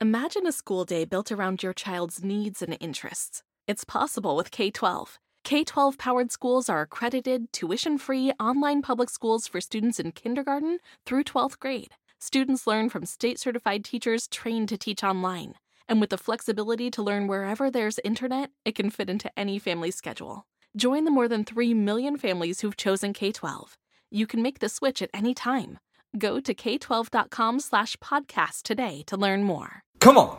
Imagine a school day built around your child's needs and interests. It's possible with K-12. K-12-powered schools are accredited, tuition-free, online public schools for students in kindergarten through 12th grade. Students learn from state-certified teachers trained to teach online. And with the flexibility to learn wherever there's internet, it can fit into any family schedule. Join the more than 3 million families who've chosen K-12. You can make the switch at any time. Go to k12.com/podcast today to learn more. Come on.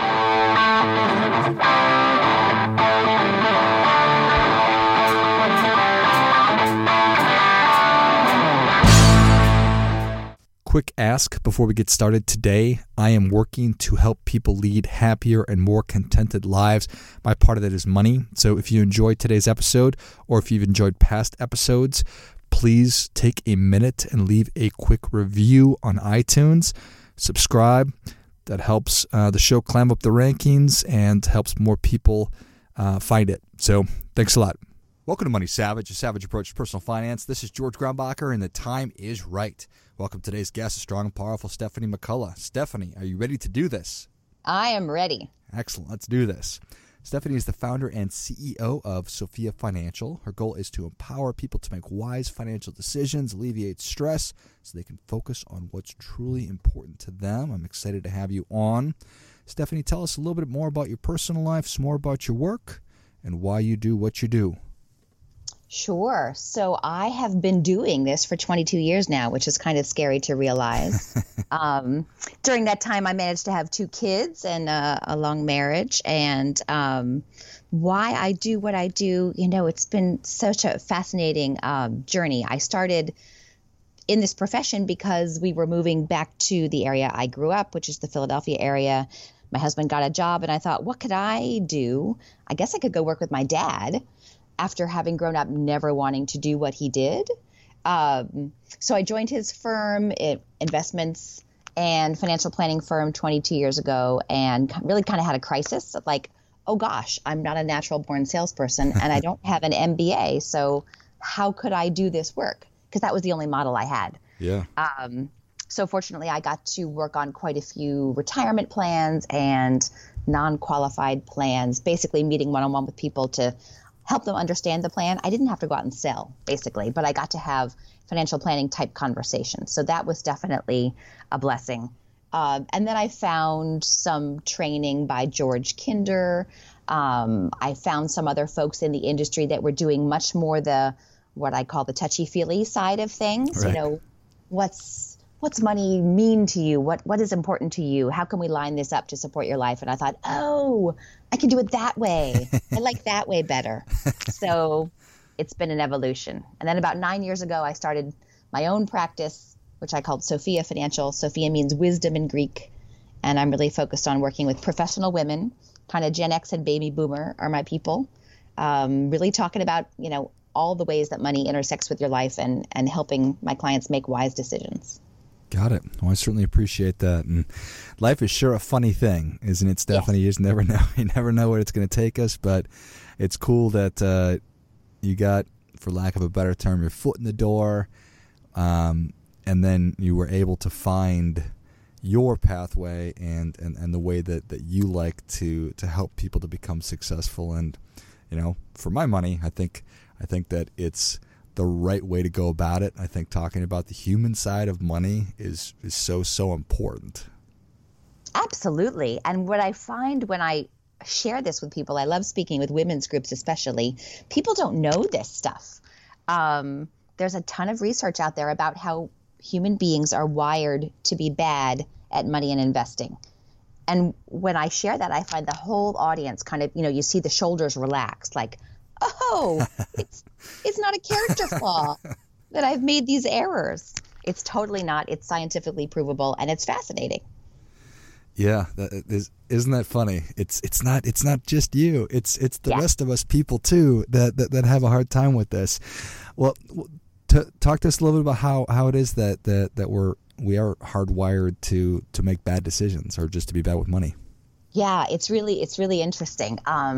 Quick ask before we get started today. I am working to help people lead happier and more contented lives. My part of that is money. So if you enjoyed today's episode or if you've enjoyed past episodes, please take a minute and leave a quick review on iTunes. Subscribe. That helps the show climb up the rankings and helps more people find it. So thanks a lot. Welcome to Money Savage, a savage approach to personal finance. This is George Grumbacher, and the time is right. Welcome to today's guest, strong and powerful Stephanie McCullough. Stephanie, are you ready to do this? I am ready. Excellent. Let's do this. Stephanie is the founder and CEO of Sophia Financial. Her goal is to empower people to make wise financial decisions, alleviate stress, so they can focus on what's truly important to them. I'm excited to have you on. Stephanie, tell us a little bit more about your personal life, some more about your work, and why you do what you do. Sure. So I have been doing this for 22 years now, which is kind of scary to realize. During that time, I managed to have 2 kids and a long marriage. And why I do what I do, it's been such a fascinating journey. I started in this profession because we were moving back to the area I grew up, which is the Philadelphia area. My husband got a job, and I thought, what could I do? I guess I could go work with my dad, after having grown up never wanting to do what he did. So I joined his firm, investments and financial planning firm 22 years ago, and really kind of had a crisis of like, oh gosh, I'm not a natural born salesperson and I don't have an MBA. So how could I do this work? Because that was the only model I had. Yeah. So fortunately, I got to work on quite a few retirement plans and non-qualified plans, basically meeting one-on-one with people to help them understand the plan. I didn't have to go out and sell, basically, but I got to have financial planning type conversations. So that was definitely a blessing. And then I found some training by George Kinder. I found some other folks in the industry that were doing much more what I call the touchy-feely side of things. Right. What's money mean to you? What is important to you? How can we line this up to support your life? And I thought, I can do it that way. I like that way better. So it's been an evolution. And then about 9 years ago, I started my own practice, which I called Sophia Financial. Sophia means wisdom in Greek. And I'm really focused on working with professional women, kind of Gen X and baby boomer are my people. Really talking about, all the ways that money intersects with your life and helping my clients make wise decisions. Got it. Well, I certainly appreciate that. And life is sure a funny thing, isn't it, Stephanie? Yes. You never know where it's going to take us, but it's cool that you got, for lack of a better term, your foot in the door, and then you were able to find your pathway and the way that you like to help people to become successful. And, for my money, I think that it's the right way to go about it. I think talking about the human side of money is so important. Absolutely. And what I find when I share this with people, I love speaking with women's groups especially, people don't know this stuff. There's a ton of research out there about how human beings are wired to be bad at money and investing. And when I share that, I find the whole audience kind of, you see the shoulders relax, like, oh, it's not a character flaw that I've made these errors. It's totally not. It's scientifically provable, and it's fascinating. Yeah, isn't that funny? It's not just you. It's the rest of us people too that have a hard time with this. Well, talk to us a little bit about how it is that we are hardwired to make bad decisions or just to be bad with money. Yeah, it's really interesting.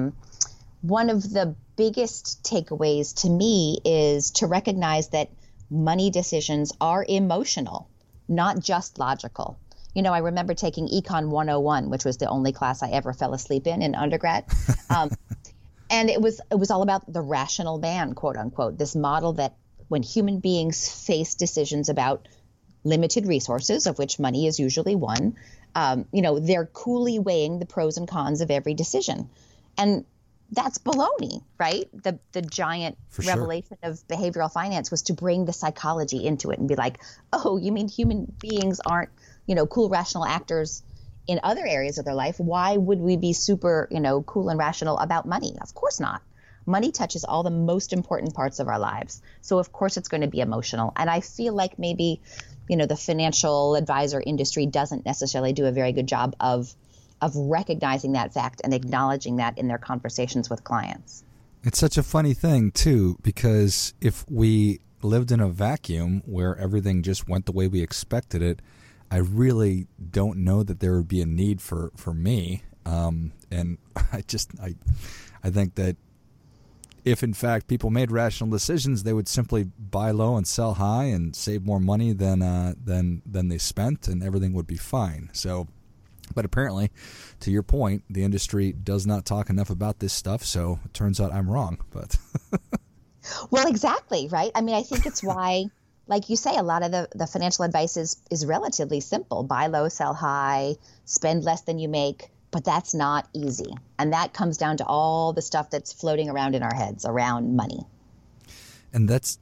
One of the biggest takeaways to me is to recognize that money decisions are emotional, not just logical. I remember taking Econ 101, which was the only class I ever fell asleep in undergrad. And it was all about the rational man, quote unquote, this model that when human beings face decisions about limited resources, of which money is usually one, they're coolly weighing the pros and cons of every decision. And that's baloney, right? The giant revelation of behavioral finance was to bring the psychology into it and be like, oh, you mean human beings aren't, cool, rational actors in other areas of their life? Why would we be super, cool and rational about money? Of course not. Money touches all the most important parts of our lives. So of course it's going to be emotional. And I feel like maybe, the financial advisor industry doesn't necessarily do a very good job of recognizing that fact and acknowledging that in their conversations with clients. It's such a funny thing, too, because if we lived in a vacuum where everything just went the way we expected it, I really don't know that there would be a need for me. And I think that if, in fact, people made rational decisions, they would simply buy low and sell high and save more money than they spent, and everything would be fine. So, but apparently, to your point, the industry does not talk enough about this stuff, so it turns out I'm wrong. But Well, exactly, right? I mean, I think it's why, like you say, a lot of the financial advice is relatively simple. Buy low, sell high, spend less than you make, but that's not easy. And that comes down to all the stuff that's floating around in our heads around money. And that's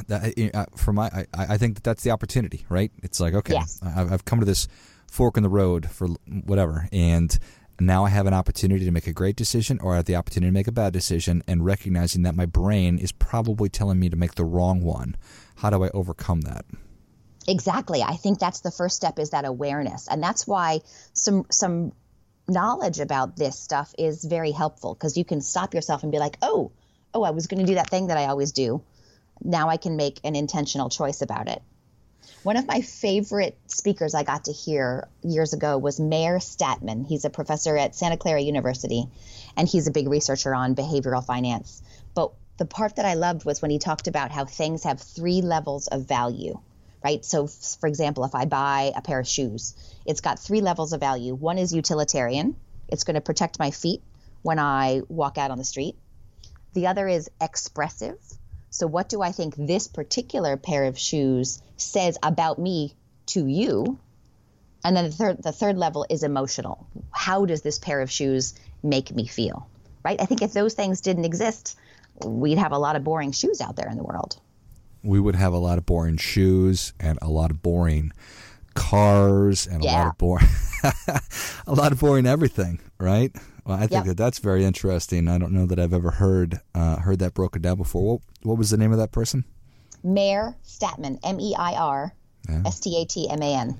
I think that's the opportunity, right? It's like, okay, yes. I've come to this fork in the road for whatever, and now I have an opportunity to make a great decision, or I have the opportunity to make a bad decision, and recognizing that my brain is probably telling me to make the wrong one. How do I overcome that? Exactly. I think that's the first step, is that awareness. And that's why some knowledge about this stuff is very helpful, because you can stop yourself and be like, oh, I was going to do that thing that I always do. Now I can make an intentional choice about it. One of my favorite speakers I got to hear years ago was Meir Statman. He's a professor at Santa Clara University, and he's a big researcher on behavioral finance. But the part that I loved was when he talked about how things have 3 levels of value, right? So, for example, if I buy a pair of shoes, it's got 3 levels of value. One is utilitarian. It's going to protect my feet when I walk out on the street. The other is expressive. So what do I think this particular pair of shoes says about me to you? And then the third level is emotional. How does this pair of shoes make me feel, right? I think if those things didn't exist, we'd have a lot of boring shoes out there in the world. We would have a lot of boring shoes and a lot of boring cars and a lot of boring everything, right? Well, I think that's very interesting. I don't know that I've ever heard that broken down before. What was the name of that person? Meir Statman, Meir Statman.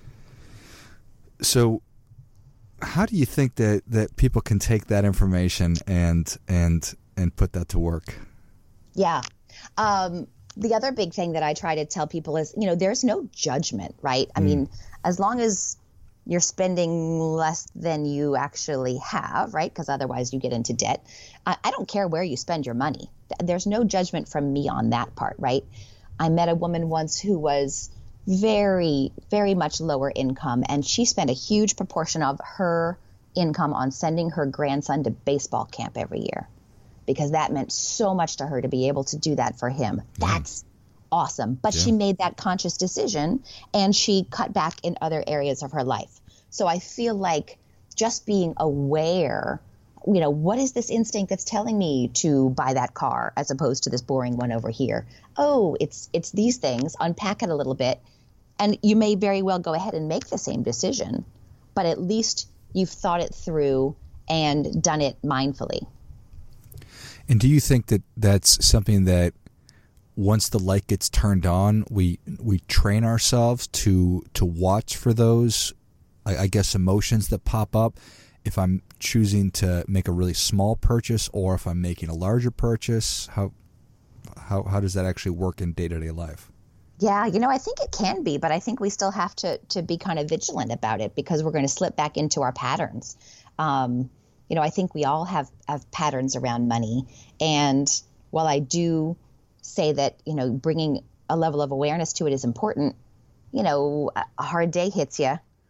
So how do you think that people can take that information and put that to work? Yeah. The other big thing that I try to tell people is, there's no judgment, right? I mean, as long as you're spending less than you actually have, right? Because otherwise you get into debt. I don't care where you spend your money. There's no judgment from me on that part, right? I met a woman once who was very, very much lower income, and she spent a huge proportion of her income on sending her grandson to baseball camp every year, because that meant so much to her to be able to do that for him. That's awesome. But she made that conscious decision, and she cut back in other areas of her life. So I feel like just being aware, what is this instinct that's telling me to buy that car as opposed to this boring one over here? Oh, it's these things. Unpack it a little bit, and you may very well go ahead and make the same decision, but at least you've thought it through and done it mindfully. And do you think that that's something that once the light gets turned on, we train ourselves to watch for those, I guess, emotions that pop up if I'm choosing to make a really small purchase or if I'm making a larger purchase? How does that actually work in day-to-day life? Yeah, I think it can be, but I think we still have to be kind of vigilant about it, because we're going to slip back into our patterns. I think we all have patterns around money. And while I do say that, bringing a level of awareness to it is important, a hard day hits you,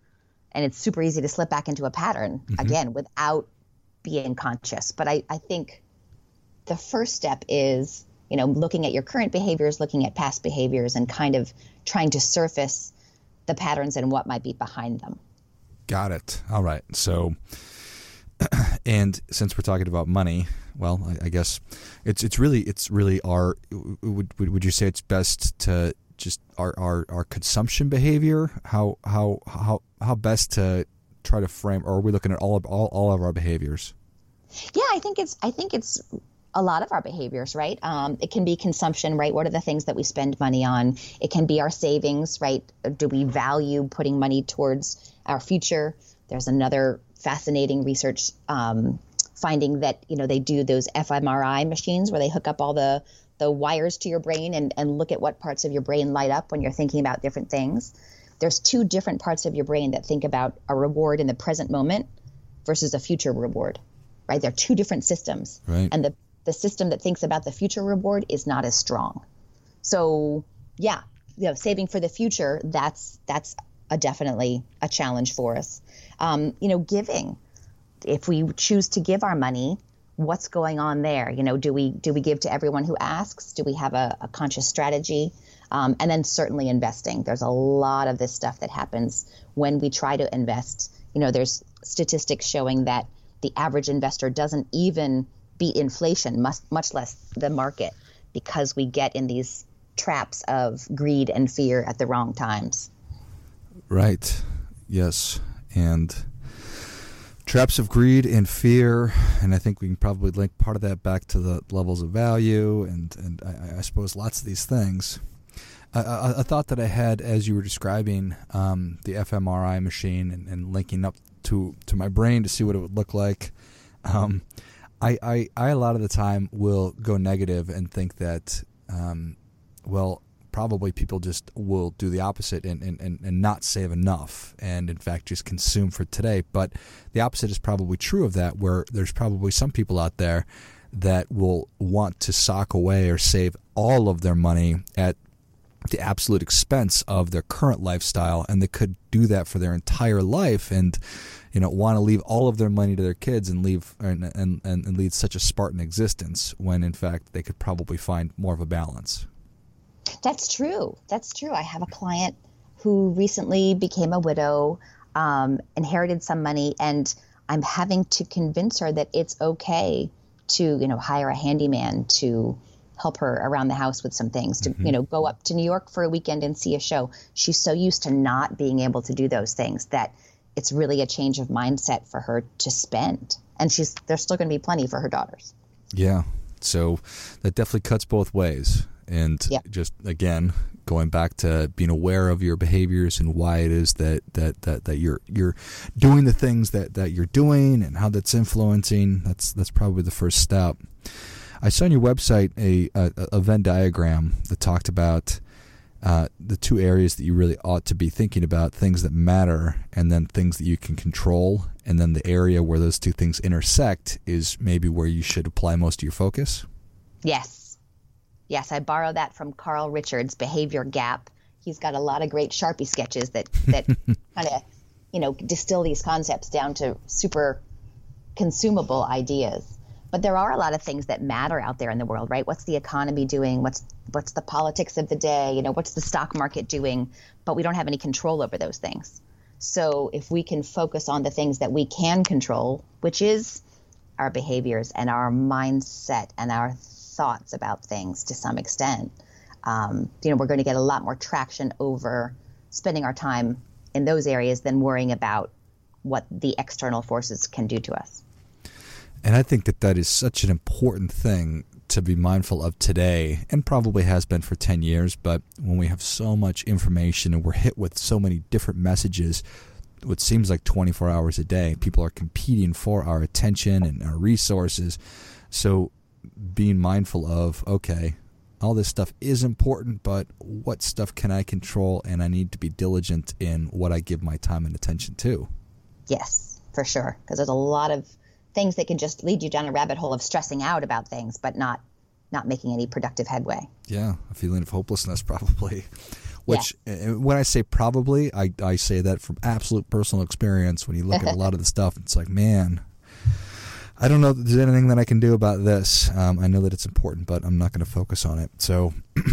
And it's super easy to slip back into a pattern again without being conscious. But I think the first step is, looking at your current behaviors, looking at past behaviors, and kind of trying to surface the patterns and what might be behind them. Got it. All right. So, and since we're talking about money, well, I guess it's really our, would you say it's best to just our consumption behavior? How best to try to frame, or are we looking at all of our behaviors? Yeah, I think it's a lot of our behaviors, right? It can be consumption, right? What are the things that we spend money on? It can be our savings, right? Do we value putting money towards our future? There's another fascinating research finding that, they do those fMRI machines where they hook up all the wires to your brain and look at what parts of your brain light up when you're thinking about different things. There's two different parts of your brain that think about a reward in the present moment versus a future reward, right? They're two different systems. Right. And the system that thinks about the future reward is not as strong. So yeah, saving for the future, that's definitely a challenge for us. Giving, if we choose to give our money, what's going on there? Do we give to everyone who asks? Do we have a conscious strategy? And then certainly investing. There's a lot of this stuff that happens when we try to invest. There's statistics showing that the average investor doesn't even beat inflation, much less the market, because we get in these traps of greed and fear at the wrong times. Right. Yes. And traps of greed and fear, and I think we can probably link part of that back to the levels of value and I suppose lots of these things. A thought that I had as you were describing the fMRI machine and linking up to my brain to see what it would look like, I a lot of the time will go negative and think that, probably people just will do the opposite and not save enough and, in fact, just consume for today. But the opposite is probably true of that, where there's probably some people out there that will want to sock away or save all of their money at the absolute expense of their current lifestyle, and they could do that for their entire life and want to leave all of their money to their kids and leave and lead such a Spartan existence, when in fact they could probably find more of a balance. That's true. I have a client who recently became a widow, inherited some money, and I'm having to convince her that it's okay to, hire a handyman to help her around the house with some things, to, go up to New York for a weekend and see a show. She's so used to not being able to do those things that it's really a change of mindset for her to spend. And there's still going to be plenty for her daughters. Yeah. So that definitely cuts both ways. And just, again, going back to being aware of your behaviors and why it is that you're doing the things that you're doing and how that's influencing, that's probably the first step. I saw on your website a Venn diagram that talked about the two areas that you really ought to be thinking about, things that matter and then things that you can control. And then the area where those two things intersect is maybe where you should apply most of your focus. Yes, I borrow that from Carl Richards' Behavior Gap. He's got a lot of great Sharpie sketches that kind of, distill these concepts down to super consumable ideas. But there are a lot of things that matter out there in the world, right? What's the economy doing? What's the politics of the day? What's the stock market doing? But we don't have any control over those things. So if we can focus on the things that we can control, which is our behaviors and our mindset and our thoughts about things to some extent, we're going to get a lot more traction over spending our time in those areas than worrying about what the external forces can do to us. And I think that is such an important thing to be mindful of today, and probably has been for 10 years, but when we have so much information and we're hit with so many different messages, what seems like 24 hours a day, people are competing for our attention and our resources. So being mindful of, okay, all this stuff is important, but what stuff can I control? And I need to be diligent in what I give my time and attention to. Yes, for sure. Because there's a lot of things that can just lead you down a rabbit hole of stressing out about things, but not making any productive headway. Yeah, a feeling of hopelessness probably. Which, when I say probably, I say that from absolute personal experience. When you look at a lot of the stuff, it's like, man, I don't know if there's anything that I can do about this. I know that it's important, but I'm not going to focus on it. So,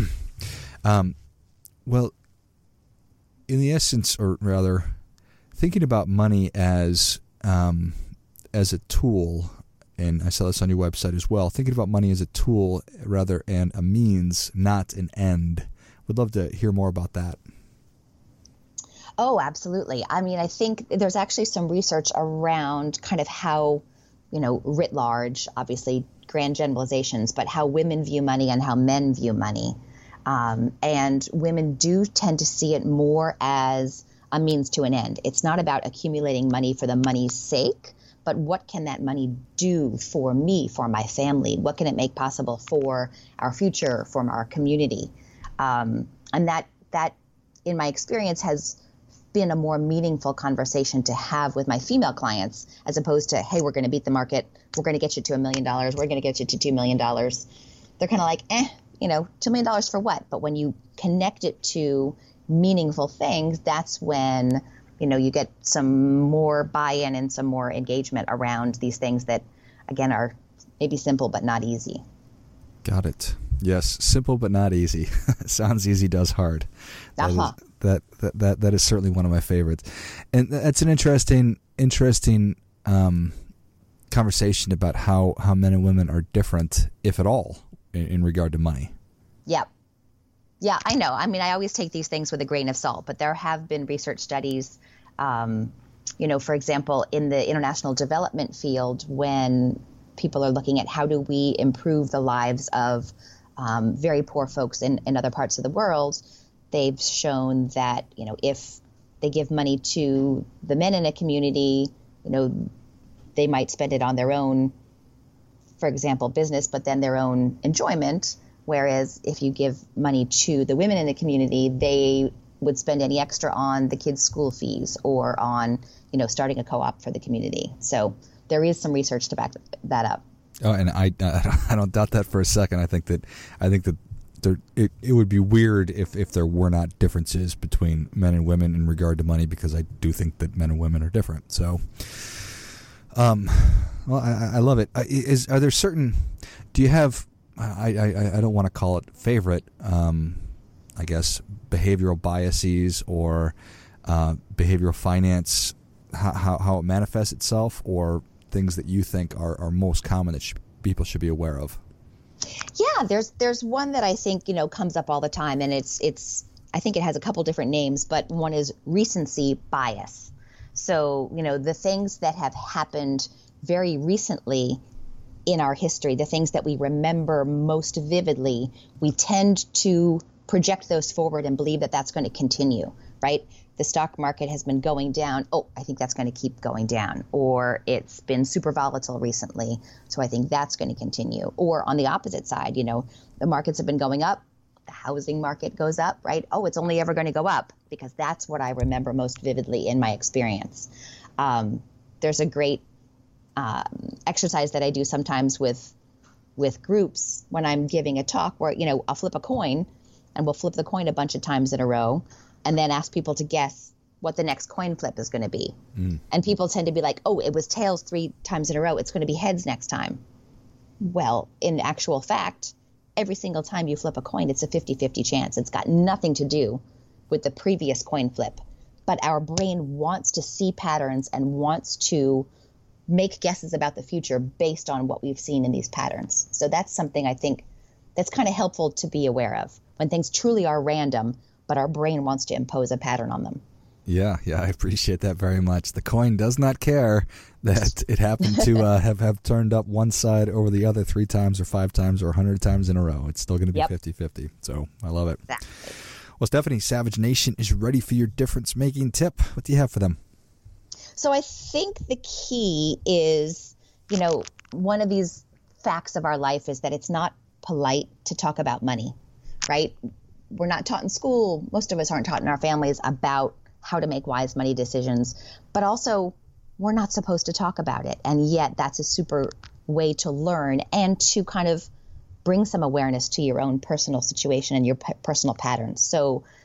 well, in the essence, or rather, thinking about money as a tool, and I saw this on your website as well, thinking about money as a tool rather and a means, not an end. Would love to hear more about that. Oh, absolutely. I mean, I think there's actually some research around kind of how, writ large, obviously grand generalizations, but how women view money and how men view money. And women do tend to see it more as a means to an end. It's not about accumulating money for the money's sake, but what can that money do for me, for my family? What can it make possible for our future, for our community? And that, in my experience, has been a more meaningful conversation to have with my female clients, as opposed to, hey, we're going to beat the market. We're going to get you to $1 million. We're going to get you to $2 million. They're kind of like, $2 million for what? But when you connect it to meaningful things, that's when, you get some more buy-in and some more engagement around these things that, again, are maybe simple but not easy. Got it. Yes, simple but not easy. Sounds easy, does hard. That is certainly one of my favorites, and that's an interesting conversation about how men and women are different, if at all, in regard to money. Yep. Yeah, I know. I mean, I always take these things with a grain of salt, but there have been research studies, for example, in the international development field, when people are looking at how do we improve the lives of very poor folks in other parts of the world, they've shown that, if they give money to the men in a community, they might spend it on their own, for example, business, but then their own enjoyment. Whereas if you give money to the women in the community, they would spend any extra on the kids' school fees or on, starting a co-op for the community. So there is some research to back that up. Oh, and I don't doubt that for a second. I think that it would be weird if there were not differences between men and women in regard to money, because I do think that men and women are different. So, well, I love it. Are there certain? Do you have? I don't want to call it favorite. I guess behavioral biases or behavioral finance, how it manifests itself, or things that you think are most common that people should be aware of? Yeah, there's one that I think comes up all the time, and it's I think it has a couple different names, but one is recency bias. So the things that have happened very recently in our history, the things that we remember most vividly, we tend to project those forward and believe that that's going to continue, right? The stock market has been going down. Oh, I think that's going to keep going down. Or it's been super volatile recently, so I think that's going to continue. Or on the opposite side, the markets have been going up. The housing market goes up, right? Oh, it's only ever going to go up, because that's what I remember most vividly in my experience. There's a great exercise that I do sometimes with groups when I'm giving a talk where, I'll flip a coin, and we'll flip the coin a bunch of times in a row, and then ask people to guess what the next coin flip is going to be. And people tend to be like, oh, it was tails 3 times in a row. It's going to be heads next time. Well, in actual fact, every single time you flip a coin, it's a 50-50 chance. It's got nothing to do with the previous coin flip. But our brain wants to see patterns and wants to make guesses about the future based on what we've seen in these patterns. So that's something I think that's kind of helpful to be aware of, when things truly are random, but our brain wants to impose a pattern on them. Yeah, I appreciate that very much. The coin does not care that it happened to have turned up one side over the other 3 times or 5 times or 100 times in a row. It's still going to be 50-50. So I love it. Exactly. Well, Stephanie, Savage Nation is ready for your difference-making tip. What do you have for them? So I think the key is, one of these facts of our life is that it's not polite to talk about money, right? We're not taught in school. Most of us aren't taught in our families about how to make wise money decisions, but also we're not supposed to talk about it. And yet that's a super way to learn and to kind of bring some awareness to your own personal situation and your personal patterns. So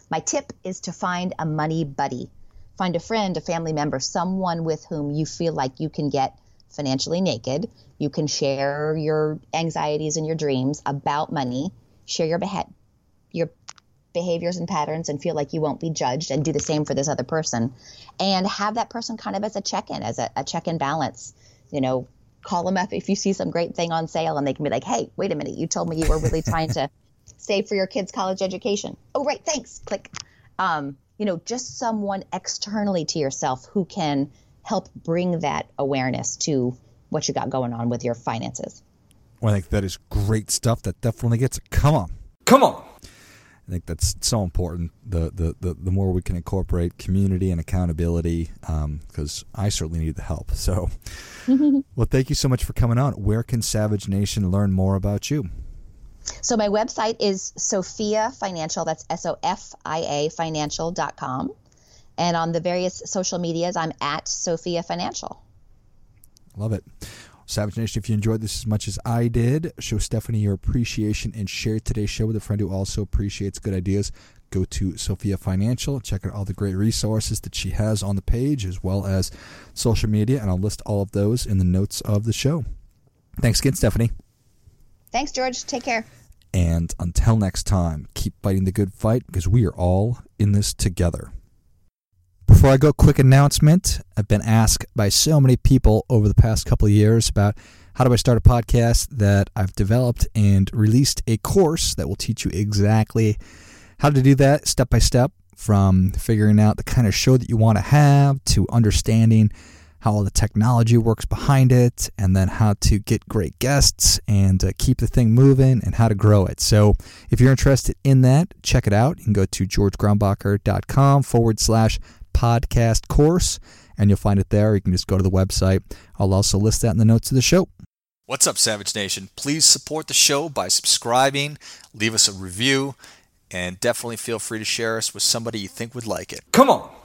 My tip is to find a money buddy. Find a friend, a family member, someone with whom you feel like you can get financially naked. You can share your anxieties and your dreams about money, share your behaviors and patterns, and feel like you won't be judged, and do the same for this other person. And have that person kind of as a check-in, as a check-in balance. Call them up if you see some great thing on sale, and they can be like, hey, wait a minute, you told me you were really trying to save for your kids' college education. Oh, right, thanks. Click. Just someone externally to yourself who can help bring that awareness to what you got going on with your finances. Well, I think that is great stuff. That definitely gets it. Come on. I think that's so important. The more we can incorporate community and accountability, because I certainly need the help. So, well, thank you so much for coming on. Where can Savage Nation learn more about you? So my website is Sophia Financial. That's SOFIA Financial.com. And on the various social medias, I'm at Sophia Financial. Love it. Savage Nation, if you enjoyed this as much as I did, show Stephanie your appreciation and share today's show with a friend who also appreciates good ideas. Go to Sophia Financial, check out all the great resources that she has on the page, as well as social media, and I'll list all of those in the notes of the show. Thanks again, Stephanie. Thanks, George. Take care. And until next time, keep fighting the good fight, because we are all in this together. Before I go, quick announcement. I've been asked by so many people over the past couple of years about how do I start a podcast, that I've developed and released a course that will teach you exactly how to do that step by step, from figuring out the kind of show that you want to have to understanding how all the technology works behind it, and then how to get great guests and keep the thing moving, and how to grow it. So if you're interested in that, check it out. You can go to georgegrumbacher.com/podcast course, and you'll find it there. You can just go to the website. I'll also list that in the notes of the show. What's up, Savage Nation? Please support the show by subscribing, leave us a review, and definitely feel free to share us with somebody you think would like it. Come on!